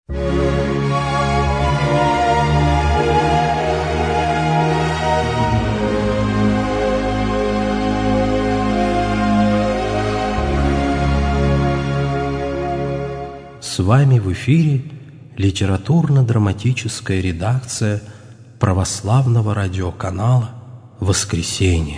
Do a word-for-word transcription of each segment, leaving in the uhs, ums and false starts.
С вами в эфире литературно-драматическая редакция православного радиоканала «Воскресенье».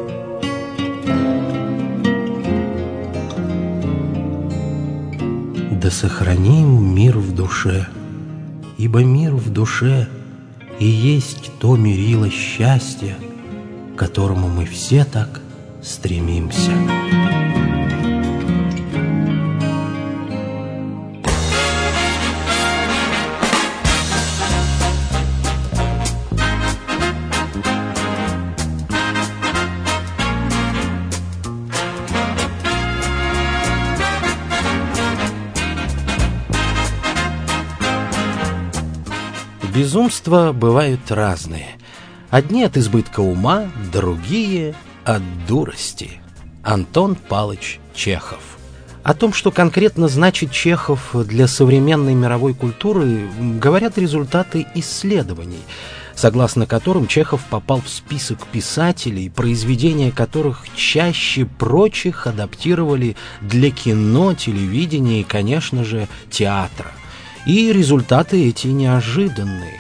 Да сохраним мир в душе, ибо мир в душе и есть то мерило счастья, к которому мы все так стремимся. Безумства бывают разные. Одни от избытка ума, другие от дурости. Антон Палыч Чехов. О том, что конкретно значит Чехов для современной мировой культуры, говорят результаты исследований, согласно которым Чехов попал в список писателей, произведения которых чаще прочих адаптировали для кино, телевидения и, конечно же, театра. И результаты эти неожиданные.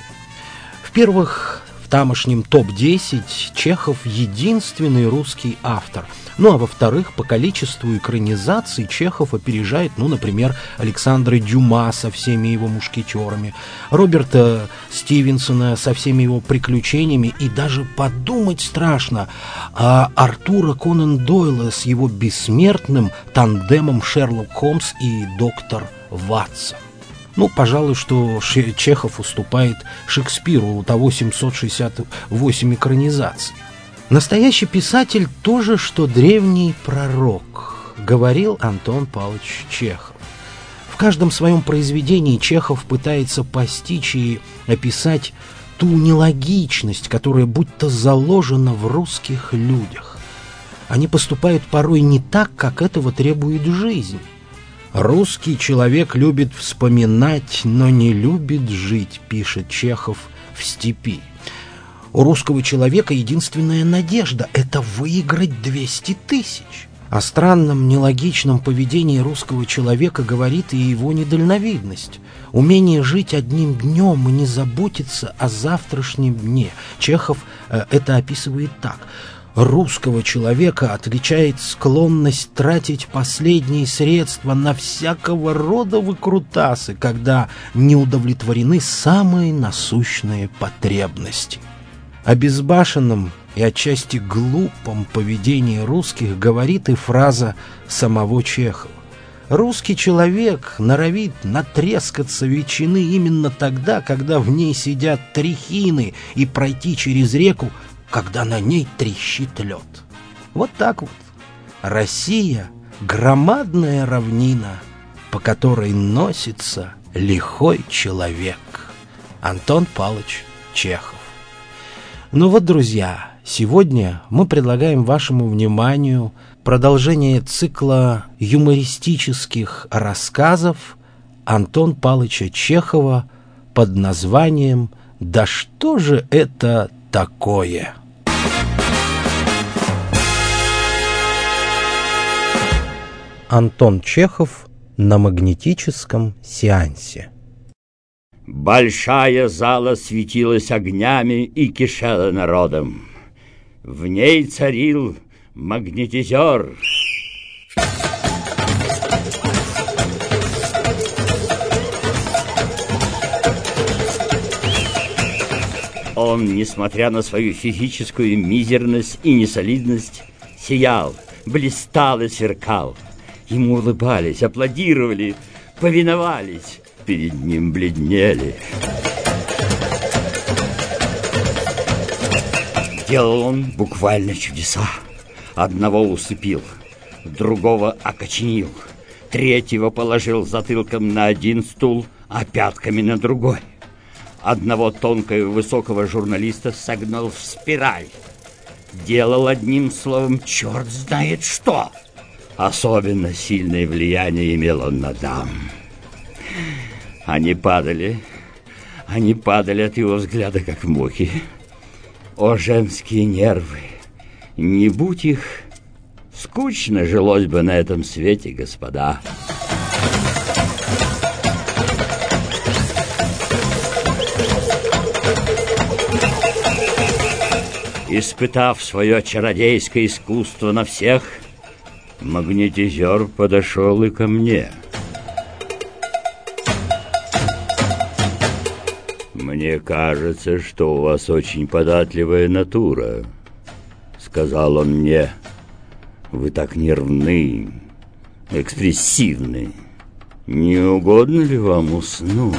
В-первых, в тамошнем топ десять Чехов единственный русский автор. Ну а во-вторых, по количеству экранизаций Чехов опережает, ну, например, Александра Дюма со всеми его мушкетерами, Роберта Стивенсона со всеми его приключениями, и даже подумать страшно, а Артура Конан Дойла с его бессмертным тандемом Шерлок Холмс и доктор Ватсон. Ну, пожалуй, что Чехов уступает Шекспиру, у того семьсот шестьдесят восемь экранизаций. Настоящий писатель — то же, что древний пророк, говорил Антон Павлович Чехов. В каждом своем произведении Чехов пытается постичь и описать ту нелогичность, которая будто заложена в русских людях. Они поступают порой не так, как этого требует жизнь. «Русский человек любит вспоминать, но не любит жить», пишет Чехов в «Степи». У русского человека единственная надежда — это выиграть двести тысяч. О странном, нелогичном поведении русского человека говорит и его недальновидность. Умение жить одним днем и не заботиться о завтрашнем дне. Чехов э, это описывает так. Русского человека отличает склонность тратить последние средства на всякого рода выкрутасы, когда не удовлетворены самые насущные потребности. О безбашенном и отчасти глупом поведении русских говорит и фраза самого Чехова. Русский человек норовит натрескаться ветчины именно тогда, когда в ней сидят трехины, и пройти через реку, когда на ней трещит лед. Вот так вот. Россия — громадная равнина, по которой носится лихой человек. Антон Павлович Чехов. Ну вот, друзья, сегодня мы предлагаем вашему вниманию продолжение цикла юмористических рассказов Антона Павловича Чехова под названием «Да что же это такое?». Антон Чехов на магнетическом сеансе. Большая зала светилась огнями и кишела народом. В ней царил магнетизер. Он, несмотря на свою физическую мизерность и несолидность, сиял, блистал и сверкал. Ему улыбались, аплодировали, повиновались, перед ним бледнели. Делал он буквально чудеса. Одного усыпил, другого окоченил, третьего положил затылком на один стул, а пятками на другой. Одного тонкого и высокого журналиста согнал в спираль. Делал одним словом черт знает что. Особенно сильное влияние имел он на дам. Они падали, они падали от его взгляда, как мухи. О, женские нервы! Не будь их, скучно жилось бы на этом свете, господа. Испытав свое чародейское искусство на всех, магнетизер подошел и ко мне. «Мне кажется, что у вас очень податливая натура», — сказал он мне. «Вы так нервны, экспрессивны. Не угодно ли вам уснуть?»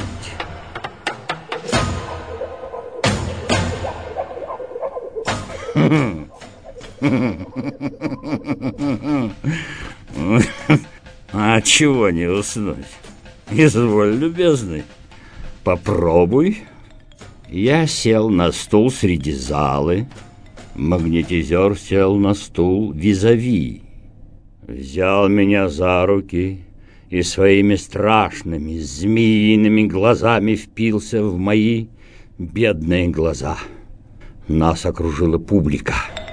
А чего не уснуть? Изволь, любезный, попробуй. Я сел на стул среди залы. Магнетизер сел на стул визави. Взял меня за руки и своими страшными змеиными глазами впился в мои бедные глаза. Нас окружила публика.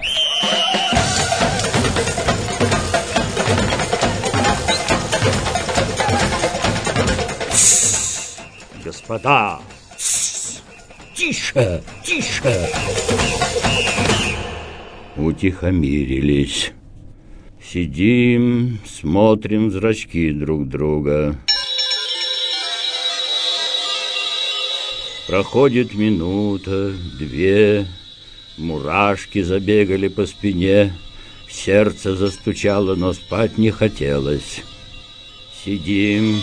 Тс, господа, тс, тише, тише. Утихомирились. Сидим, смотрим в зрачки друг друга. Проходит минута, две. Мурашки забегали по спине, сердце застучало, но спать не хотелось. Сидим.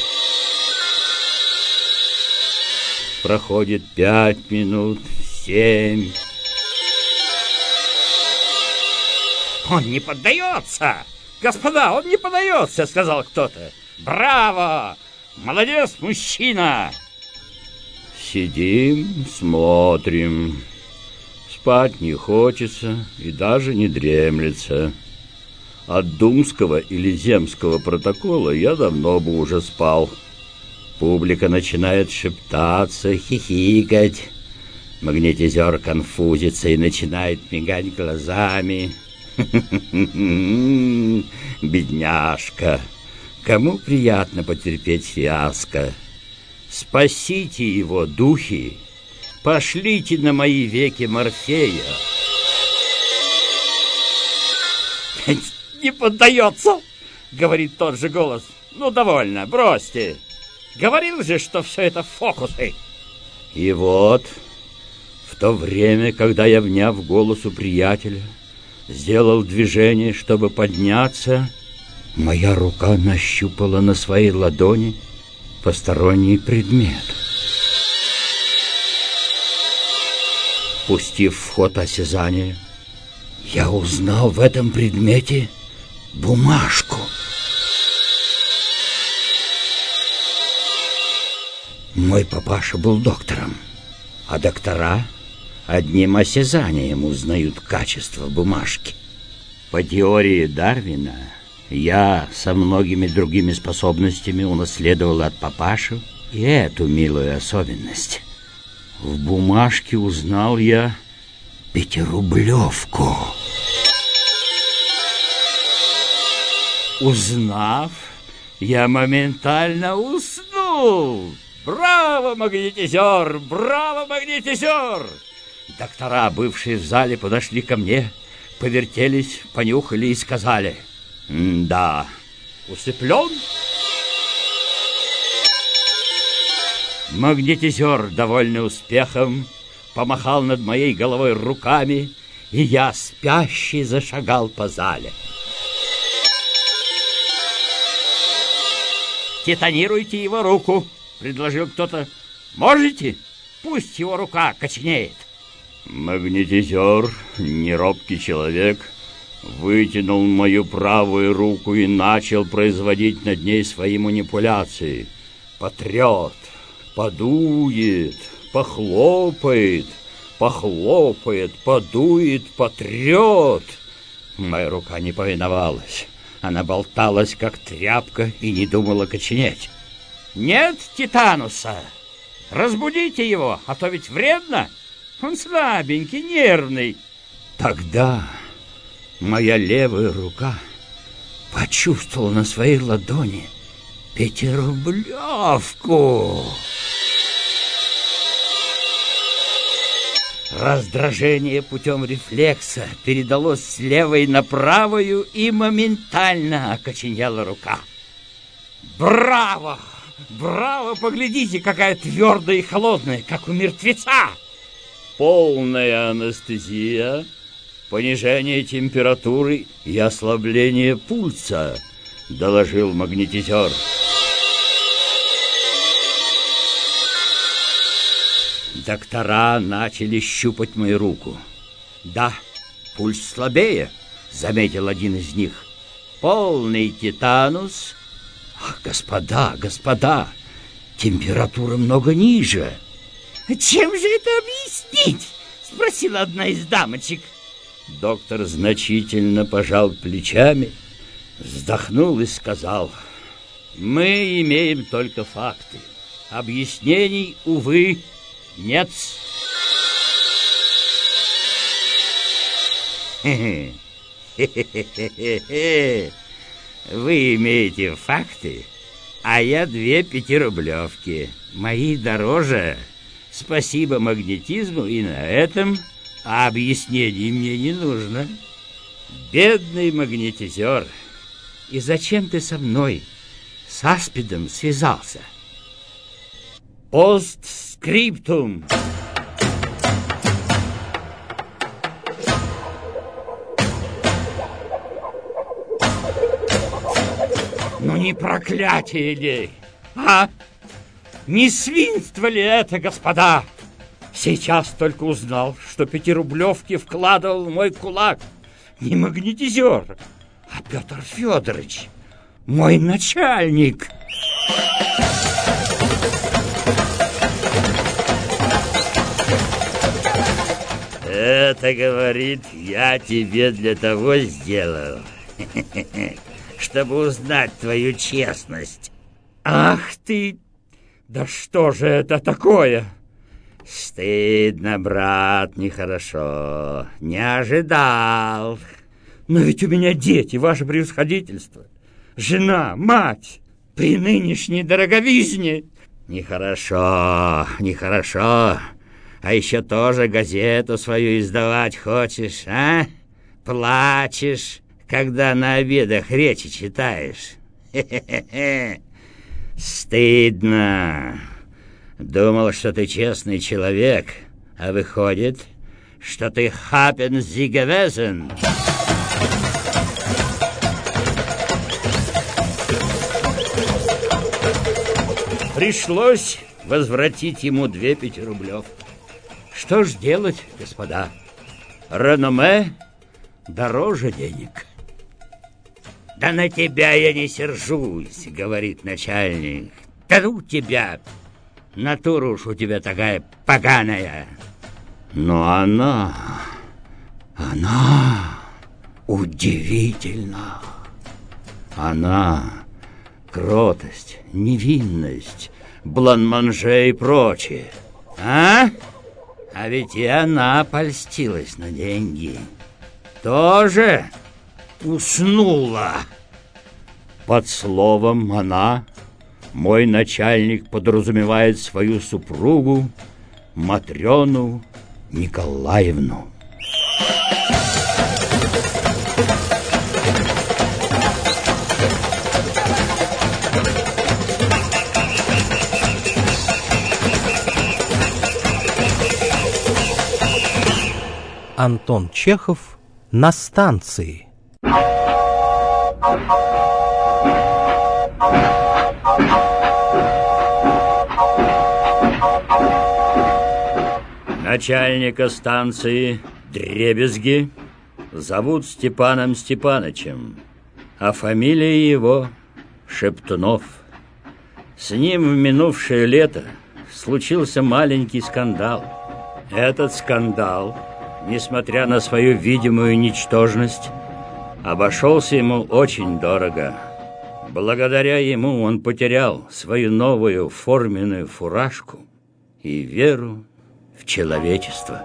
Проходит пять минут, семь. «Он не поддается! Господа, он не поддается!» — сказал кто-то. «Браво! Молодец, мужчина!» Сидим, смотрим. Спать не хочется и даже не дремлется. От думского или земского протокола я давно бы уже спал. Публика начинает шептаться, хихикать. Магнетизер конфузится и начинает мигать глазами. Бедняжка, кому приятно потерпеть фиаско? Спасите его, духи! Пошлите на мои веки Морфея. «Не поддается!» — говорит тот же голос. «Ну, довольно, бросьте! Говорил же, что все это фокусы!» И вот, в то время, когда я, вняв голосу приятеля, сделал движение, чтобы подняться, моя рука нащупала на своей ладони посторонний предмет. Пустив в ход осязание, я узнал в этом предмете бумажку. Мой папаша был доктором, а доктора одним осязанием узнают качество бумажки. По теории Дарвина, я со многими другими способностями унаследовал от папаши и эту милую особенность. В бумажке узнал я пятирублевку. Узнав, я моментально уснул. Браво, магнетизер! Браво, магнетизер! Доктора, бывшие в зале, подошли ко мне, повертелись, понюхали и сказали: «Да, усыплен?» Магнетизер, довольный успехом, помахал над моей головой руками, и я, спящий, зашагал по зале. «Титанируйте его руку», — предложил кто-то. «Можете? Пусть его рука коченеет». Магнетизер, неробкий человек, вытянул мою правую руку и начал производить над ней свои манипуляции. Потрет, подует, похлопает, похлопает, подует, потрет. Моя рука не повиновалась. Она болталась, как тряпка, и не думала коченеть. Нет титануса? Разбудите его, а то ведь вредно. Он слабенький, нервный. Тогда моя левая рука почувствовала на своей ладони пятирублевку. Раздражение путем рефлекса передалось с левой на правую, и моментально окоченела рука. Браво! Браво! Поглядите, какая твердая и холодная, как у мертвеца! Полная анестезия, понижение температуры и ослабление пульса, доложил магнетизер. Доктора начали щупать мою руку. Да, пульс слабее, заметил один из них. Полный титанус. Ах, господа, господа, температура много ниже. Чем же это объяснить? Спросила одна из дамочек. Доктор значительно пожал плечами, вздохнул и сказал: мы имеем только факты. Объяснений, увы, нет. Хе-хе-хе-хе-хе. Вы имеете факты, а я две пятирублевки. Мои дороже. Спасибо магнетизму и на этом, а объяснений мне не нужно. Бедный магнетизер. И зачем ты со мной, с аспидом, связался? Постскриптум. Ну не проклятие ли, а? Не свинство ли это, господа? Сейчас только узнал, что пятирублевки вкладывал в мой кулак не магнетизер, а Петр Федорович, мой начальник. Это, говорит, я тебе для того сделал, чтобы узнать твою честность. Ах ты! Да что же это такое? Стыдно, брат, нехорошо. Не ожидал. Но ведь у меня дети, ваше превосходительство. Жена, мать, при нынешней дороговизне. Нехорошо, нехорошо. А еще тоже газету свою издавать хочешь, а? Плачешь, когда на обедах речи читаешь. Хе-хе-хе. Стыдно. Думал, что ты честный человек, а выходит, что ты хапен зигевезен. Пришлось возвратить ему две пятирублевки. Что ж делать, господа? Реноме дороже денег. Да на тебя я не сержусь, говорит начальник. Да ну тебя! Натура уж у тебя такая поганая. Но она, она удивительна. Она кротость, невинность, бланманже и прочее. А? А ведь и она польстилась на деньги. Тоже уснула. Под словом «она» мой начальник подразумевает свою супругу Матрёну Николаевну. Антон Чехов на станции. Начальника станции Дребезги зовут Степаном Степанычем, а фамилия его Шептунов. С ним в минувшее лето случился маленький скандал. Этот скандал, несмотря на свою видимую ничтожность, обошелся ему очень дорого. Благодаря ему он потерял свою новую форменную фуражку и веру в человечество.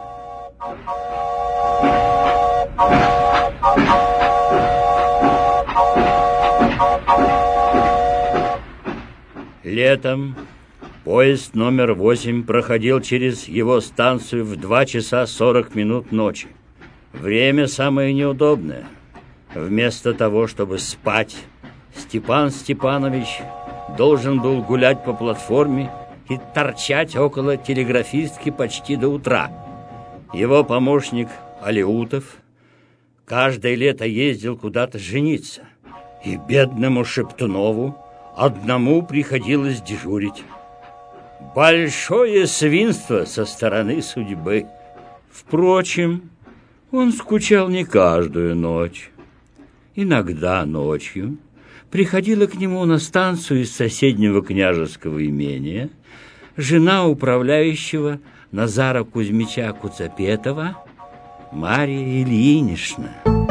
Летом поезд номер восемь проходил через его станцию в два часа сорок минут ночи. Время самое неудобное. Вместо того, чтобы спать, Степан Степанович должен был гулять по платформе и торчать около телеграфистки почти до утра. Его помощник Алеутов каждое лето ездил куда-то жениться, и бедному Шептунову одному приходилось дежурить. Большое свинство со стороны судьбы. Впрочем, он скучал не каждую ночь. Иногда ночью приходила к нему на станцию из соседнего княжеского имения жена управляющего Назара Кузьмича Куцапетова Марья Ильинична.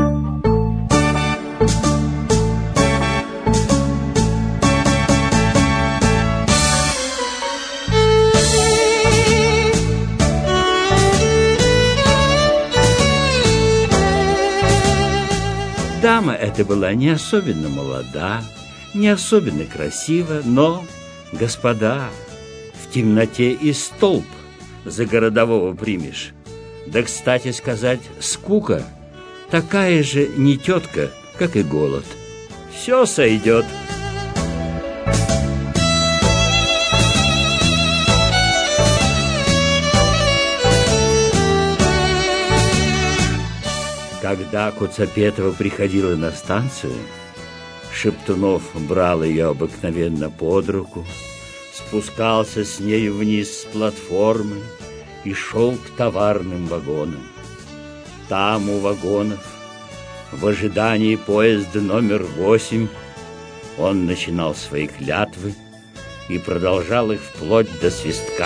Дама эта была не особенно молода, не особенно красива, но, господа, в темноте и столб за городового примешь. Да, кстати сказать, скука такая же не тетка, как и голод. Все сойдет. Когда Куцапетова приходила на станцию, Шептунов брал ее обыкновенно под руку, спускался с нею вниз с платформы и шел к товарным вагонам. Там у вагонов, в ожидании поезда номер восемь, он начинал свои клятвы и продолжал их вплоть до свистка.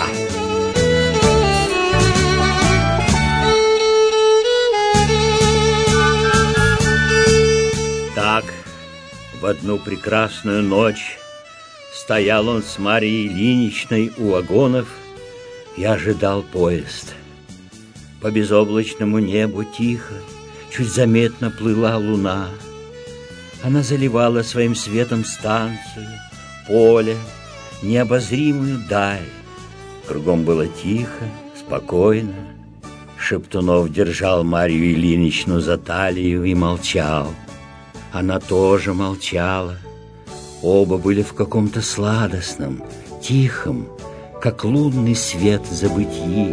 Так, в одну прекрасную ночь стоял он с Марьей Ильиничной у вагонов и ожидал поезд. По безоблачному небу тихо, чуть заметно плыла луна. Она заливала своим светом станцию, поле, необозримую даль. Кругом было тихо, спокойно. Шептунов держал Марью Ильиничну за талию и молчал. Она тоже молчала. Оба были в каком-то сладостном, тихом, как лунный свет забытии.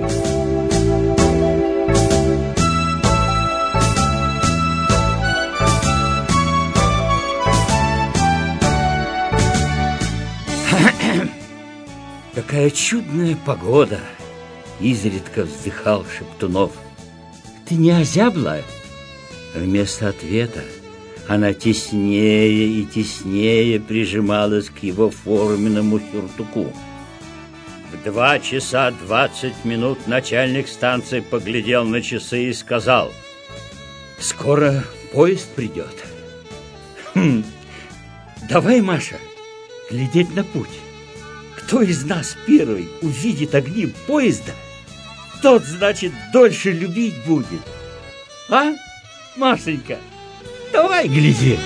Какая чудная погода! Изредка вздыхал Шептунов. Ты не озябла? Вместо ответа она теснее и теснее прижималась к его форменному сюртуку. В два часа двадцать минут начальник станции поглядел на часы и сказал: скоро поезд придет. Хм. Давай, Маша, глядеть на путь. Кто из нас первый увидит огни поезда, тот, значит, дольше любить будет. А, Машенька? Давай глядеть.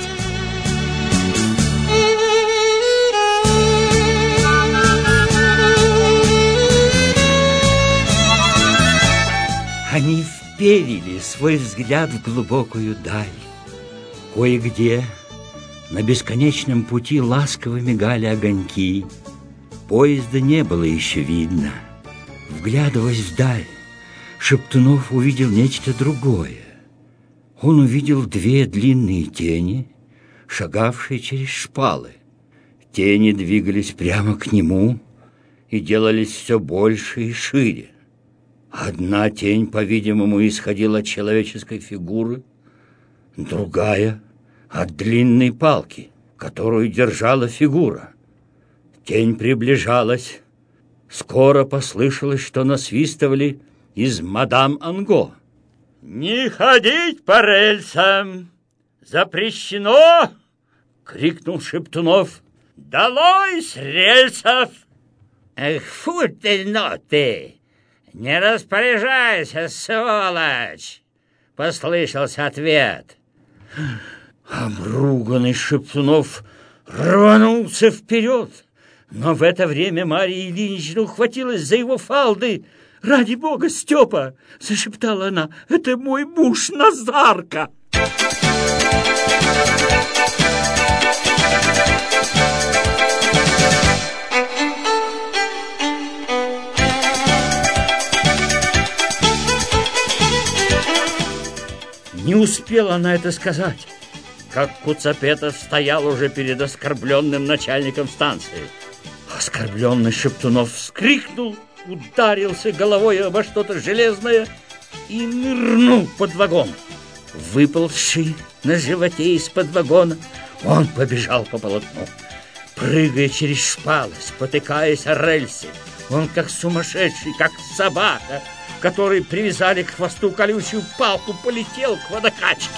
Они вперили свой взгляд в глубокую даль. Кое-где на бесконечном пути ласково мигали огоньки. Поезда не было еще видно. Вглядываясь вдаль, Шептунов увидел нечто другое. Он увидел две длинные тени, шагавшие через шпалы. Тени двигались прямо к нему и делались все больше и шире. Одна тень, по-видимому, исходила от человеческой фигуры, другая — от длинной палки, которую держала фигура. Тень приближалась. Скоро послышалось, что насвистывали из «Мадам Анго». «Не ходить по рельсам! Запрещено! крикнул Шептунов. «Долой с рельсов!» «Эх, фу ты, но ты! Не распоряжайся, сволочь!» — послышался ответ. Обруганный Шептунов рванулся вперед, но в это время Марья Ильинична ухватилась за его фалды. «Ради бога, Степа!» — зашептала она. «Это мой муж Назарка!» Не успела она это сказать, как Куцапетов стоял уже перед оскорбленным начальником станции. Оскорбленный Шептунов вскрикнул, ударился головой обо что-то железное и нырнул под вагон. Выползший на животе из-под вагона, он побежал по полотну, прыгая через шпалы, спотыкаясь о рельсы. Он, как сумасшедший, как собака, которой привязали к хвосту колючую палку, полетел к водокачке.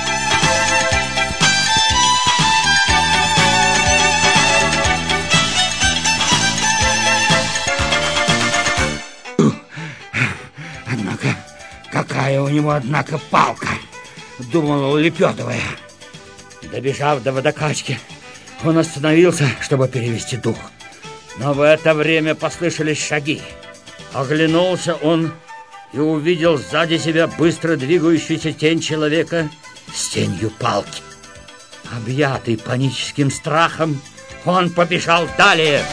Однако, какая у него, однако, палка, думала улепетывая. Добежав до водокачки, он остановился, чтобы перевести дух. Но в это время послышались шаги. Оглянулся он и увидел сзади себя быстро двигающуюся тень человека с тенью палки. Объятый паническим страхом, он побежал далее.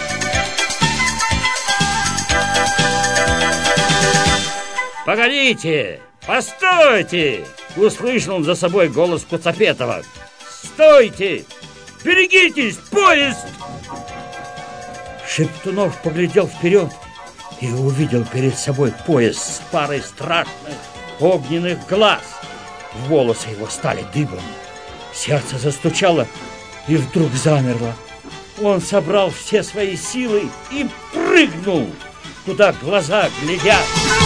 «Погодите! Постойте!» — услышал он за собой голос Куцапетова. «Стойте! Берегитесь! Поезд!» Шептунов поглядел вперед и увидел перед собой поезд с парой страшных огненных глаз. Волосы его стали дыбом, сердце застучало и вдруг замерло. Он собрал все свои силы и прыгнул, куда глаза глядят.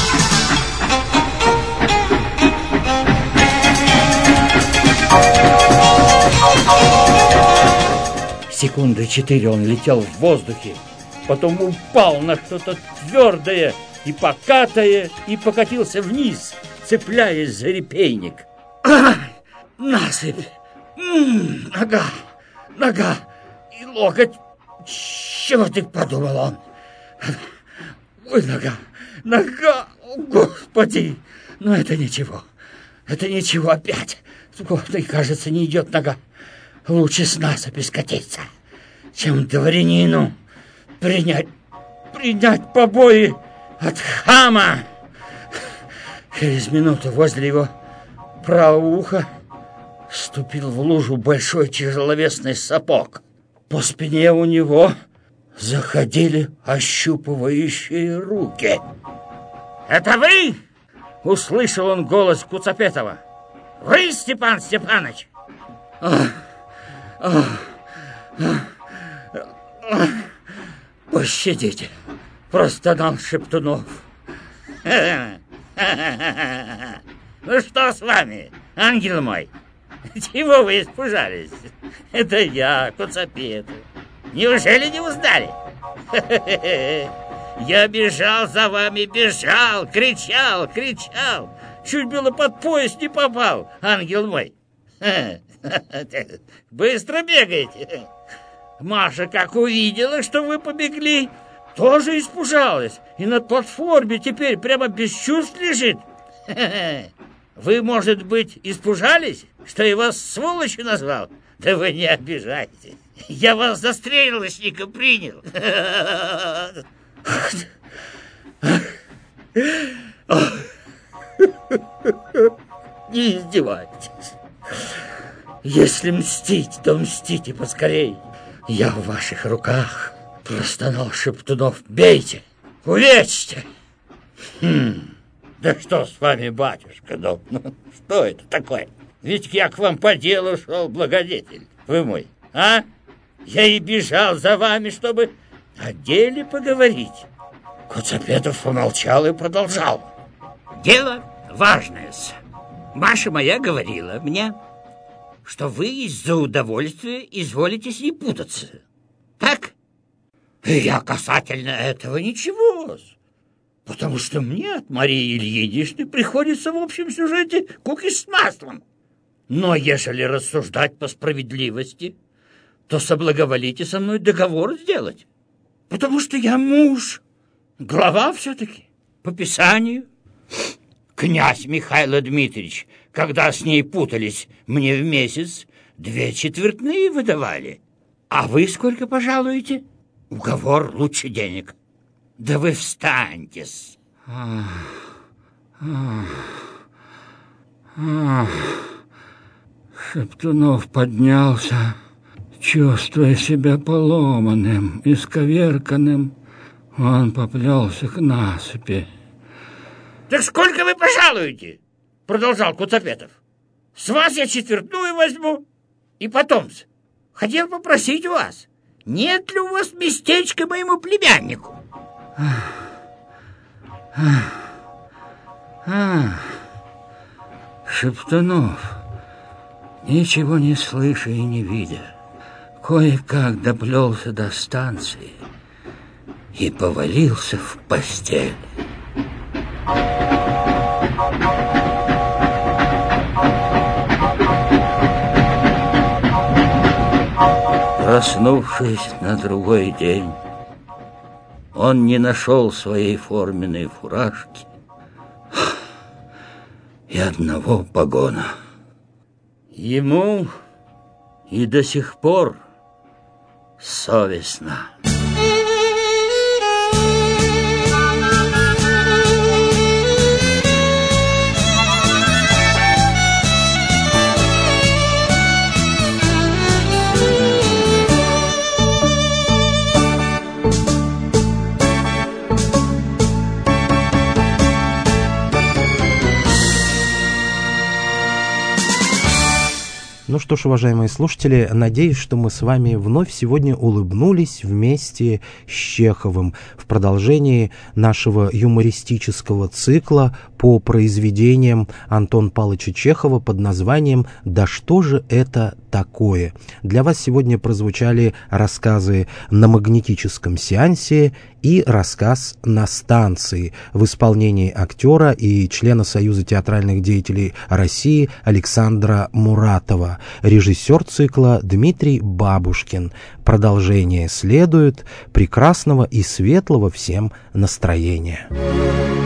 Секунды четыре он летел в воздухе, потом упал на что-то твердое и, покатая, и покатился вниз, цепляясь за репейник. Ай, насыпь! М-м, нога, нога и локоть. Чего ты подумал он? Ой, нога, нога, о, Господи! Но это ничего, это ничего опять. Вот, и, кажется, не идет нога. Лучше с насыпи скатиться, чем дворянину принять, принять побои от хама. Через минуту возле его правого уха ступил в лужу большой тяжеловесный сапог. По спине у него заходили ощупывающие руки. «Это вы?» — услышал он голос Куцапетова. «Вы, Степан Степанович?» Ах, ах, ах, ах. «Пощадите!» — простонал Шептунов. «Ну что с вами, ангел мой? Чего вы испужались? Это я, Куцапетов. Неужели не узнали? Я бежал за вами, бежал, кричал, кричал. Чуть было под поезд не попал, ангел мой. Быстро бегаете. Маша, как увидела, что вы побегли, тоже испужалась. И на платформе теперь прямо без чувств лежит. Вы, может быть, испужались, что я вас сволочью назвал? Да вы не обижайтесь. Я вас за стрелочника принял. Не издевайтесь. Если мстить, то мстите поскорей. Я в ваших руках. Простонал Шептунов. Бейте, увечьте. Хм, да что с вами, батюшка? Ну, ну, что это такое? Ведь я к вам по делу шел, благодетель. Вы мой, а? Я и бежал за вами, чтобы о деле поговорить. Куцапетов помолчал и продолжал. Дело важное. Маша моя говорила мне, что вы из-за удовольствия изволите с ней путаться. Так? И я касательно этого ничего. Потому что мне от Марии Ильиничны приходится в общем сюжете кукиш с маслом. Но ежели рассуждать по справедливости, то соблаговолите со мной договор сделать. Потому что я муж, глава все-таки, по писанию. Князь Михаил Дмитриевич, когда с ней путались, мне в месяц две четвертные выдавали. А вы сколько пожалуете? Уговор лучше денег. Да вы встаньтесь. Шептунов поднялся, чувствуя себя поломанным, исковерканным. Он поплелся к насыпи. Так сколько вы пожалуете? Продолжал Куцапетов. С вас я четвертную возьму. И потом хотел попросить вас, нет ли у вас местечка моему племяннику? А, Шептунов, ничего не слыша и не видя, кое-как доплелся до станции и повалился в постель. Проснувшись на другой день, он не нашел своей форменной фуражки и одного погона. Ему и до сих пор совестно. Ну что ж, уважаемые слушатели, надеюсь, что мы с вами вновь сегодня улыбнулись вместе с Чеховым в продолжении нашего юмористического цикла по произведениям Антона Павловича Чехова под названием «Да что же это такое?». Для вас сегодня прозвучали рассказы «На магнетическом сеансе» и рассказ «На станции» в исполнении актера и члена Союза театральных деятелей России Александра Муратова. Режиссер цикла Дмитрий Бабушкин. Продолжение следует. Прекрасного и светлого всем настроения.